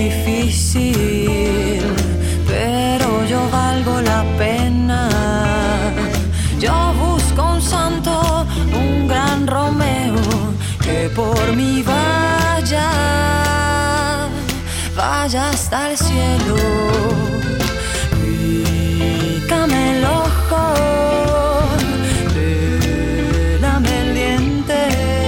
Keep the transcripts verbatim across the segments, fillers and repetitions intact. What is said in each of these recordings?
difícil, pero yo valgo la pena. Yo busco un santo, un gran Romeo, que por mí vaya, vaya hasta el cielo. Pícame el ojo, pélame el diente,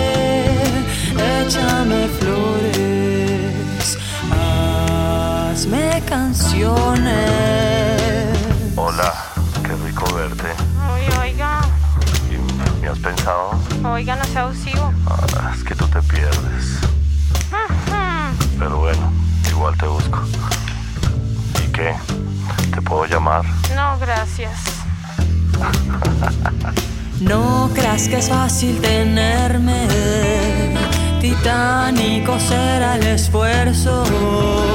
échame flores, hazme canciones. Hola, qué rico verte. Oye, oiga. ¿Y me has pensado? Oiga, no sea abusivo. Ah, es que tú te pierdes. Pero bueno, igual te busco. ¿Y qué? ¿Te puedo llamar? No, gracias. No creas que es fácil tenerme, titánico será el esfuerzo.